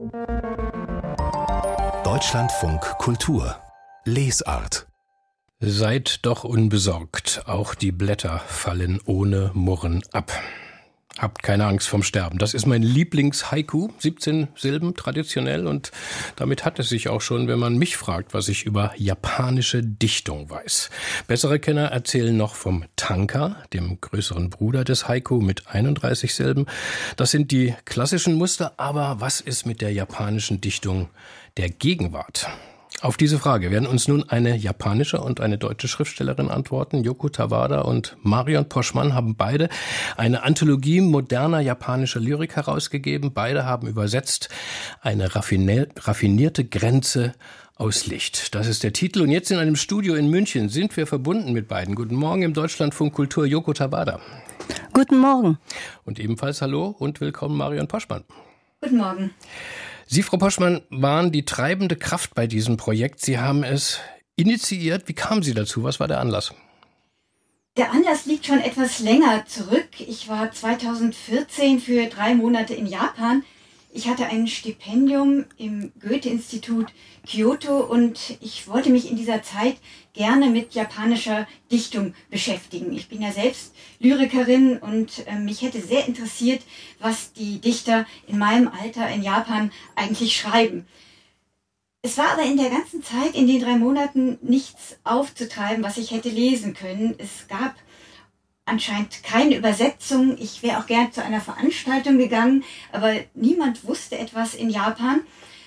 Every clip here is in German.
Deutschlandfunk Kultur Lesart. Seid doch unbesorgt, auch die Blätter fallen ohne Murren ab. Habt keine Angst vorm Sterben. Das ist mein Lieblings-Haiku, 17 Silben, traditionell, und damit hat es sich auch schon, wenn man mich fragt, was ich über japanische Dichtung weiß. Bessere Kenner erzählen noch vom Tanka, dem größeren Bruder des Haiku mit 31 Silben. Das sind die klassischen Muster, aber was ist mit der japanischen Dichtung der Gegenwart? Auf diese Frage werden uns nun eine japanische und eine deutsche Schriftstellerin antworten. Yoko Tawada und Marion Poschmann haben beide eine Anthologie moderner japanischer Lyrik herausgegeben. Beide haben übersetzt eine raffinierte Grenze aus Licht. Das ist der Titel. Und jetzt in einem Studio in München sind wir verbunden mit beiden. Guten Morgen im Deutschlandfunk Kultur, Yoko Tawada. Guten Morgen. Und ebenfalls hallo und willkommen Marion Poschmann. Guten Morgen. Sie, Frau Poschmann, waren die treibende Kraft bei diesem Projekt. Sie haben es initiiert. Wie kamen Sie dazu? Was war der Anlass? Der Anlass liegt schon etwas länger zurück. Ich war 2014 für 3 Monate in Japan. Ich hatte ein Stipendium im Goethe-Institut Kyoto und ich wollte mich in dieser Zeit gerne mit japanischer Dichtung beschäftigen. Ich bin ja selbst Lyrikerin und mich hätte sehr interessiert, was die Dichter in meinem Alter in Japan eigentlich schreiben. Es war aber in der ganzen Zeit, in den 3 Monaten, nichts aufzutreiben, was ich hätte lesen können. Es gab anscheinend keine Übersetzung. Ich wäre auch gern zu einer Veranstaltung gegangen, aber niemand wusste etwas in Japan.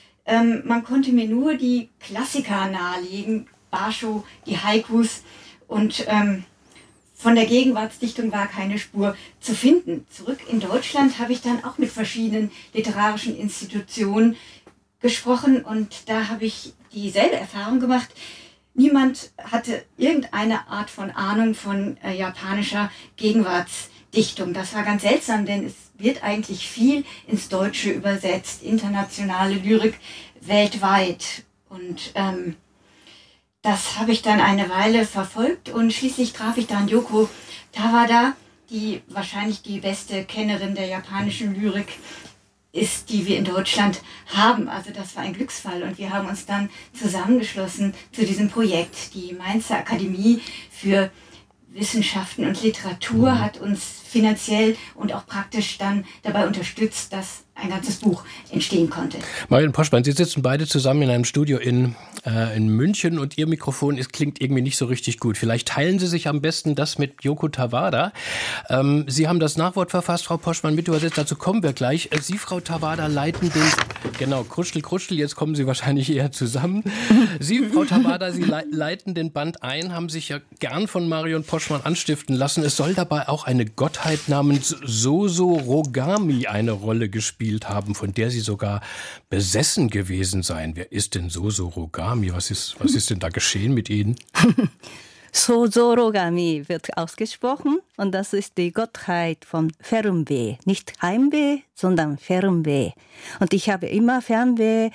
Man konnte mir nur die Klassiker nahelegen, Basho, die Haikus, und von der Gegenwartsdichtung war keine Spur zu finden. Zurück in Deutschland habe ich dann auch mit verschiedenen literarischen Institutionen gesprochen und da habe ich dieselbe Erfahrung gemacht. Niemand hatte irgendeine Art von Ahnung von japanischer Gegenwartsdichtung. Das war ganz seltsam, denn es wird eigentlich viel ins Deutsche übersetzt, internationale Lyrik weltweit. Und das habe ich dann eine Weile verfolgt und schließlich traf ich dann Yoko Tawada, die wahrscheinlich die beste Kennerin der japanischen Lyrik ist, die wir in Deutschland haben. Also das war ein Glücksfall und wir haben uns dann zusammengeschlossen zu diesem Projekt. Die Mainzer Akademie für Wissenschaften und Literatur hat uns finanziell und auch praktisch dann dabei unterstützt, dass ein ganzes Buch entstehen konnte. Marion Poschmann, Sie sitzen beide zusammen in einem Studio in München und Ihr Mikrofon klingt irgendwie nicht so richtig gut. Vielleicht teilen Sie sich am besten das mit Yoko Tawada. Sie haben das Nachwort verfasst, Frau Poschmann, mit übersetzt. Dazu kommen wir gleich. Sie, Frau Tawada, leiten den... Genau, Kruschel, jetzt kommen Sie wahrscheinlich eher zusammen. Sie, Frau Tawada, Sie leiten den Band ein, haben sich ja gern von Marion Poschmann anstiften lassen. Es soll dabei auch eine Gottheit namens Soso-Rogami eine Rolle gespielt haben, von der Sie sogar besessen gewesen seien. Wer ist denn Soso-Rogami? Was ist denn da geschehen mit Ihnen? Soso-Rogami wird ausgesprochen und das ist die Gottheit von Fernweh. Nicht Heimweh, sondern Fernweh. Und ich habe immer Fernweh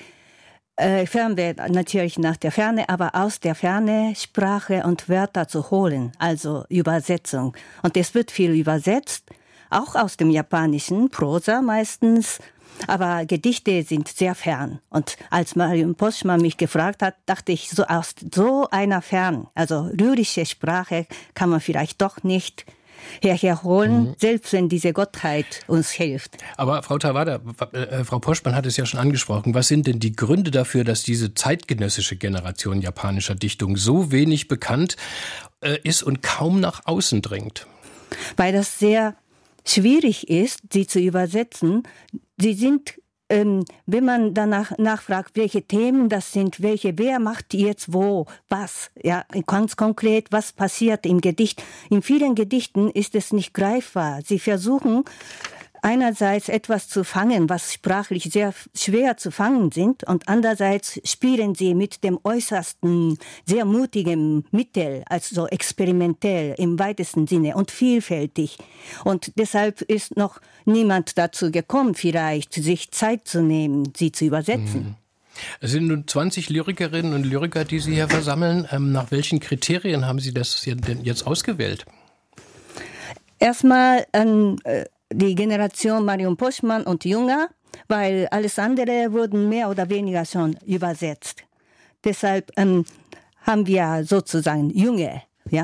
natürlich nach der Ferne, aber aus der Ferne Sprache und Wörter zu holen, also Übersetzung. Und es wird viel übersetzt, auch aus dem Japanischen, Prosa meistens, aber Gedichte sind sehr fern. Und als Marion Poschmann mich gefragt hat, dachte ich, so aus so einer fern, also lyrische Sprache kann man vielleicht doch nicht herholen, selbst wenn diese Gottheit uns hilft. Aber Frau Tawada, Frau Poschmann hat es ja schon angesprochen. Was sind denn die Gründe dafür, dass diese zeitgenössische Generation japanischer Dichtung so wenig bekannt ist und kaum nach außen dringt? Weil das sehr schwierig ist, sie zu übersetzen. Sie sind, wenn man danach nachfragt, welche Themen das sind, wer macht jetzt wo, was, ja, ganz konkret, was passiert im Gedicht. In vielen Gedichten ist es nicht greifbar. Sie versuchen einerseits etwas zu fangen, was sprachlich sehr schwer zu fangen sind, und andererseits spielen sie mit dem äußersten, sehr mutigen Mittel, also experimentell im weitesten Sinne und vielfältig. Und deshalb ist noch niemand dazu gekommen, vielleicht sich Zeit zu nehmen, sie zu übersetzen. Es sind nun 20 Lyrikerinnen und Lyriker, die Sie hier versammeln. Nach welchen Kriterien haben Sie das denn jetzt ausgewählt? Erstmal die Generation Marion Poschmann und Jünger weil alles andere wurden mehr oder weniger schon übersetzt. Deshalb haben wir sozusagen junge,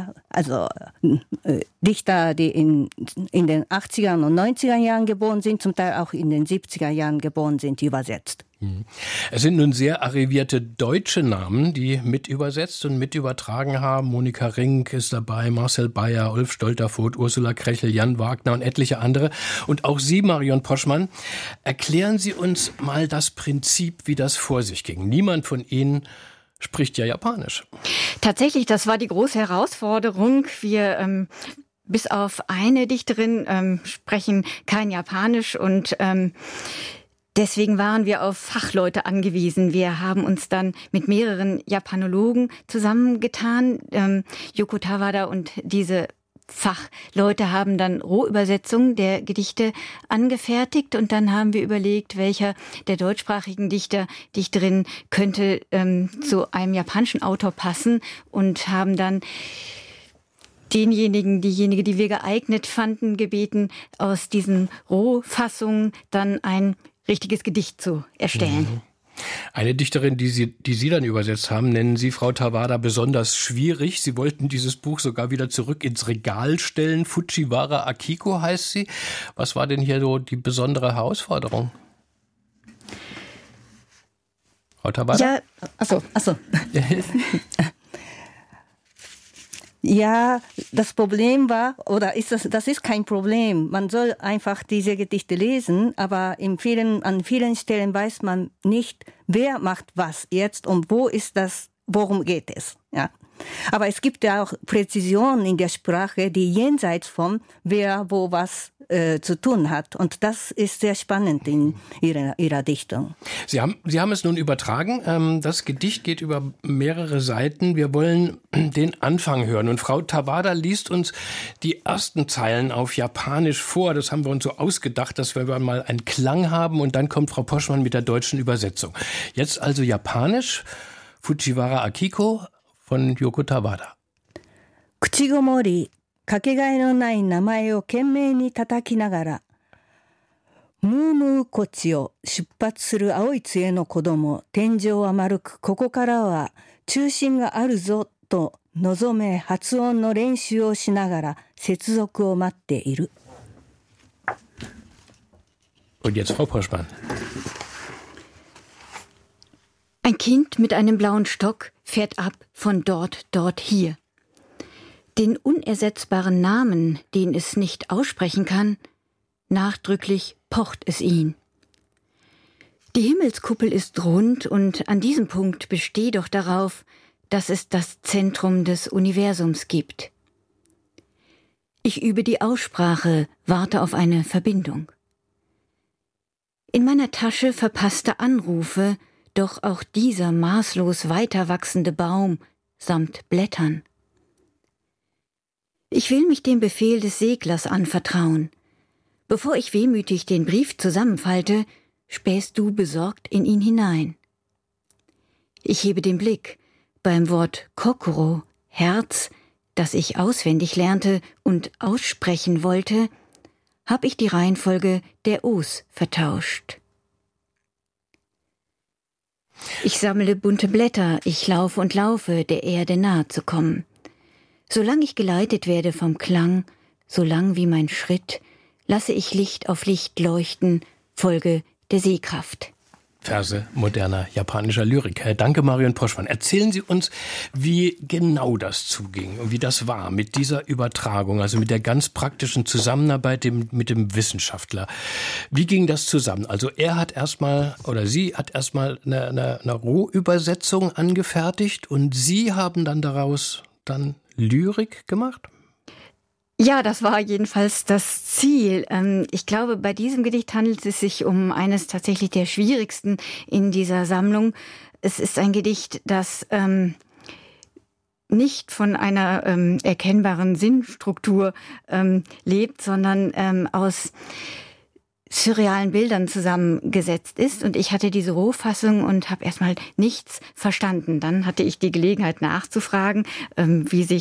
Dichter, die in den 80er und 90er Jahren geboren sind, zum Teil auch in den 70er Jahren geboren sind, übersetzt. Es sind nun sehr arrivierte deutsche Namen, die mit übersetzt und mit übertragen haben. Monika Rink ist dabei, Marcel Beyer, Ulf Stolterfoht, Ursula Krechel, Jan Wagner und etliche andere. Und auch Sie, Marion Poschmann, erklären Sie uns mal das Prinzip, wie das vor sich ging. Niemand von Ihnen spricht ja Japanisch. Tatsächlich, das war die große Herausforderung. Wir bis auf eine Dichterin sprechen kein Japanisch und deswegen waren wir auf Fachleute angewiesen. Wir haben uns dann mit mehreren Japanologen zusammengetan. Yoko Tawada und diese Fachleute haben dann Rohübersetzungen der Gedichte angefertigt und dann haben wir überlegt, welcher der deutschsprachigen Dichterin könnte zu einem japanischen Autor passen und haben dann diejenige, die wir geeignet fanden, gebeten, aus diesen Rohfassungen dann ein richtiges Gedicht zu erstellen. Eine Dichterin, die Sie dann übersetzt haben, nennen Sie, Frau Tawada, besonders schwierig. Sie wollten dieses Buch sogar wieder zurück ins Regal stellen. Fujiwara Akiko heißt sie. Was war denn hier so die besondere Herausforderung? Frau Tawada? Ja, achso. Ja, das Problem war, das ist kein Problem. Man soll einfach diese Gedichte lesen, aber an vielen Stellen weiß man nicht, wer macht was jetzt und worum geht es. Ja. Aber es gibt ja auch Präzisionen in der Sprache, die jenseits von wer, wo, was zu tun hat. Und das ist sehr spannend in ihrer Dichtung. Sie haben es nun übertragen. Das Gedicht geht über mehrere Seiten. Wir wollen den Anfang hören. Und Frau Tawada liest uns die ersten Zeilen auf Japanisch vor. Das haben wir uns so ausgedacht, dass wir mal einen Klang haben. Und dann kommt Frau Poschmann mit der deutschen Übersetzung. Jetzt also Japanisch. Fujiwara Akiko von Yoko Tawada. 口ごもりかけがえのない名前を懸命に叩きながら、ムームーコチを出発する青い杖の子供、天井は丸く、ここからは中心があるぞと望め発音の練習をしながら接続を待っている。 Und jetzt Frau Poschmann. Ein Kind mit einem blauen Stock fährt ab von dort, hier. Den unersetzbaren Namen, den es nicht aussprechen kann, nachdrücklich pocht es ihn. Die Himmelskuppel ist rund und an diesem Punkt bestehe doch darauf, dass es das Zentrum des Universums gibt. Ich übe die Aussprache, warte auf eine Verbindung. In meiner Tasche verpasste Anrufe, doch auch dieser maßlos weiterwachsende Baum samt Blättern. Ich will mich dem Befehl des Seglers anvertrauen. Bevor ich wehmütig den Brief zusammenfalte, spähst du besorgt in ihn hinein. Ich hebe den Blick. Beim Wort Kokoro, Herz, das ich auswendig lernte und aussprechen wollte, hab ich die Reihenfolge der O's vertauscht. Ich sammle bunte Blätter, ich laufe und laufe, der Erde nahe zu kommen. Solange ich geleitet werde vom Klang, solang wie mein Schritt, lasse ich Licht auf Licht leuchten, folge der Sehkraft. Verse moderner japanischer Lyrik. Danke, Marion Poschmann. Erzählen Sie uns, wie genau das zuging und wie das war mit dieser Übertragung, also mit der ganz praktischen Zusammenarbeit mit dem Wissenschaftler. Wie ging das zusammen? Also er hat erstmal, oder sie hat erstmal eine Rohübersetzung angefertigt und Sie haben dann daraus Lyrik gemacht? Ja, das war jedenfalls das Ziel. Ich glaube, bei diesem Gedicht handelt es sich um eines tatsächlich der schwierigsten in dieser Sammlung. Es ist ein Gedicht, das nicht von einer erkennbaren Sinnstruktur lebt, sondern aus surrealen Bildern zusammengesetzt ist. Und ich hatte diese Rohfassung und habe erstmal nichts verstanden. Dann hatte ich die Gelegenheit nachzufragen, wie sich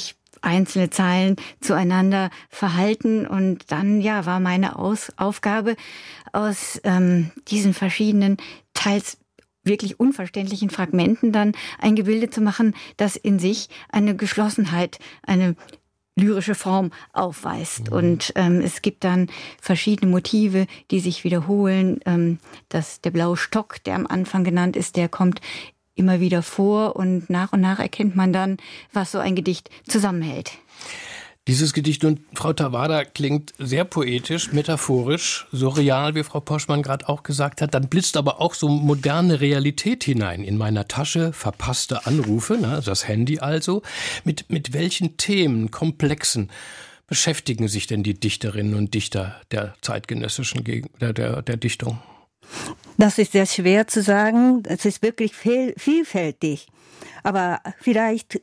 einzelne Zeilen zueinander verhalten. Und dann, war meine Aufgabe, aus diesen verschiedenen, teils wirklich unverständlichen Fragmenten dann ein Gebilde zu machen, das in sich eine Geschlossenheit, eine lyrische Form aufweist. Und es gibt dann verschiedene Motive, die sich wiederholen. Der blaue Stock, der am Anfang genannt ist, der kommt immer wieder vor und nach erkennt man dann, was so ein Gedicht zusammenhält. Dieses Gedicht, und Frau Tawada, klingt sehr poetisch, metaphorisch, surreal, wie Frau Poschmann gerade auch gesagt hat. Dann blitzt aber auch so moderne Realität hinein. In meiner Tasche verpasste Anrufe, das Handy also. Mit welchen Themen, Komplexen beschäftigen sich denn die Dichterinnen und Dichter der zeitgenössischen der Dichtung? Das ist sehr schwer zu sagen. Es ist wirklich vielfältig. Aber vielleicht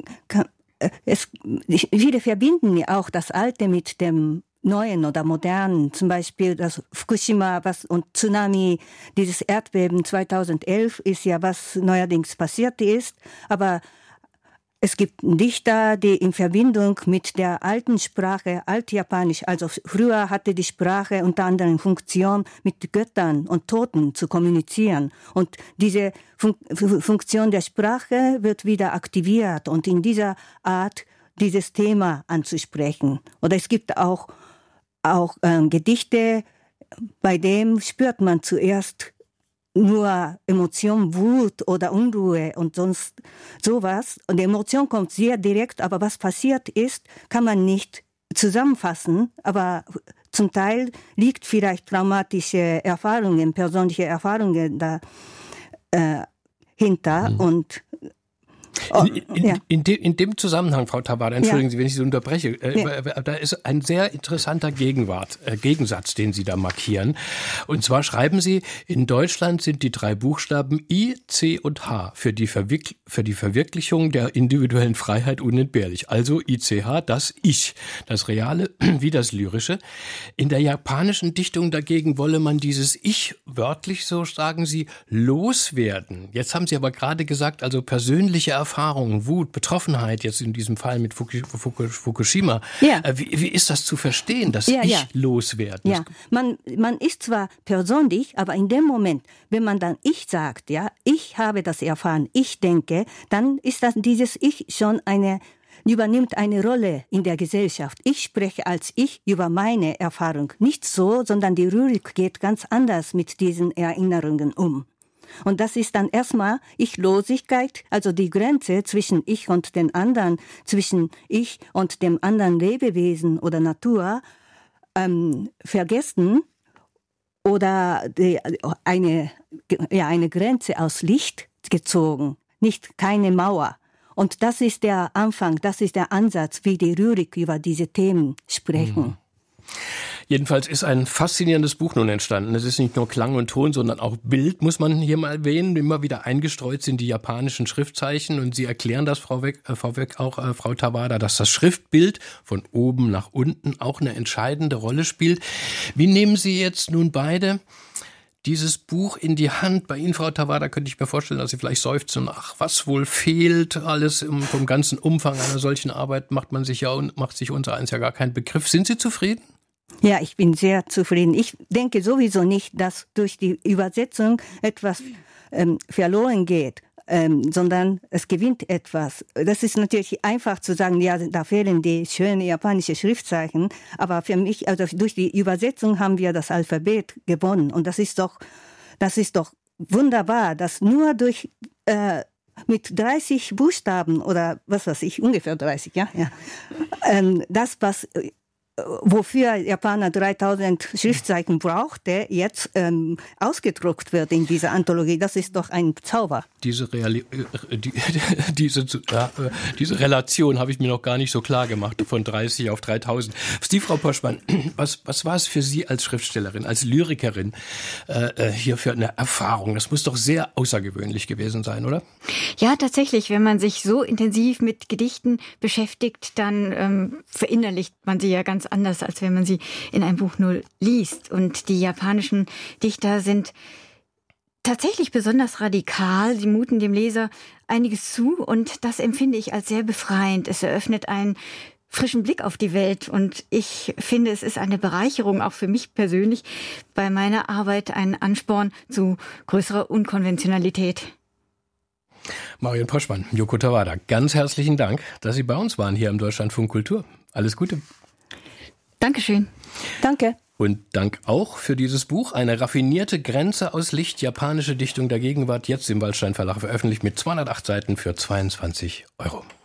viele verbinden ja auch das Alte mit dem Neuen oder Modernen. Zum Beispiel das Fukushima und Tsunami, dieses Erdbeben 2011 ist ja, was neuerdings passiert ist. Aber es gibt Dichter, die in Verbindung mit der alten Sprache, Altjapanisch, also früher hatte die Sprache unter anderem Funktion, mit Göttern und Toten zu kommunizieren. Und diese Funktion der Sprache wird wieder aktiviert und in dieser Art dieses Thema anzusprechen. Oder es gibt auch Gedichte, bei dem spürt man zuerst nur Emotion, Wut oder Unruhe und sonst sowas. Und die Emotion kommt sehr direkt, aber was passiert ist, kann man nicht zusammenfassen. Aber zum Teil liegt vielleicht traumatische Erfahrungen, persönliche Erfahrungen dahinter. Und in dem Zusammenhang, Frau Tawada, entschuldigen Sie, wenn ich Sie unterbreche, da ist ein sehr interessanter Gegensatz, den Sie da markieren. Und zwar schreiben Sie, in Deutschland sind die 3 Buchstaben I, C und H für die Verwirklichung der individuellen Freiheit unentbehrlich. Also ICH, das Ich, das Reale wie das Lyrische. In der japanischen Dichtung dagegen wolle man dieses Ich, wörtlich so sagen Sie, loswerden. Jetzt haben Sie aber gerade gesagt, also persönliche Erfahrungen, Wut, Betroffenheit, jetzt in diesem Fall mit Fukushima. Ja. Wie ist das zu verstehen, das Ich loswerden? Ja, man ist zwar persönlich, aber in dem Moment, wenn man dann Ich sagt, ich habe das erfahren, ich denke, dann ist das dieses Ich schon übernimmt eine Rolle in der Gesellschaft. Ich spreche als Ich über meine Erfahrung. Nicht so, sondern die Lyrik geht ganz anders mit diesen Erinnerungen um. Und das ist dann erstmal Ich-Losigkeit, also die Grenze zwischen Ich und den anderen, zwischen Ich und dem anderen Lebewesen oder Natur, vergessen oder eine Grenze aus Licht gezogen, keine Mauer. Und das ist der Anfang, das ist der Ansatz, wie die Lyrik über diese Themen sprechen. Jedenfalls ist ein faszinierendes Buch nun entstanden. Es ist nicht nur Klang und Ton, sondern auch Bild, muss man hier mal erwähnen. Immer wieder eingestreut sind die japanischen Schriftzeichen. Und Sie erklären das, Frau Tawada, dass das Schriftbild von oben nach unten auch eine entscheidende Rolle spielt. Wie nehmen Sie jetzt nun beide dieses Buch in die Hand? Bei Ihnen, Frau Tawada, könnte ich mir vorstellen, dass Sie vielleicht seufzen, was wohl fehlt. Alles vom ganzen Umfang einer solchen Arbeit macht sich unser eins ja gar keinen Begriff. Sind Sie zufrieden? Ja, ich bin sehr zufrieden. Ich denke sowieso nicht, dass durch die Übersetzung etwas verloren geht, sondern es gewinnt etwas. Das ist natürlich einfach zu sagen, ja, da fehlen die schönen japanischen Schriftzeichen, aber für mich, also durch die Übersetzung haben wir das Alphabet gewonnen. Und das ist doch wunderbar, dass nur durch mit 30 Buchstaben oder was weiß ich, ungefähr 30, das, wofür Japaner 3000 Schriftzeichen brauchte, jetzt ausgedruckt wird in dieser Anthologie. Das ist doch ein Zauber. Diese Relation habe ich mir noch gar nicht so klar gemacht, von 30 auf 3000. Frau Poschmann, was war es für Sie als Schriftstellerin, als Lyrikerin hier für eine Erfahrung? Das muss doch sehr außergewöhnlich gewesen sein, oder? Ja, tatsächlich. Wenn man sich so intensiv mit Gedichten beschäftigt, dann verinnerlicht man sie ja ganz anders, als wenn man sie in einem Buch nur liest. Und die japanischen Dichter sind tatsächlich besonders radikal. Sie muten dem Leser einiges zu und das empfinde ich als sehr befreiend. Es eröffnet einen frischen Blick auf die Welt und ich finde, es ist eine Bereicherung, auch für mich persönlich, bei meiner Arbeit ein Ansporn zu größerer Unkonventionalität. Marion Poschmann, Yoko Tawada, ganz herzlichen Dank, dass Sie bei uns waren hier im Deutschlandfunk Kultur. Alles Gute. Dankeschön. Danke. Und Dank auch für dieses Buch, eine raffinierte Grenze aus Licht, japanische Dichtung der Gegenwart, jetzt im Waldstein Verlag veröffentlicht mit 208 Seiten für 22 €.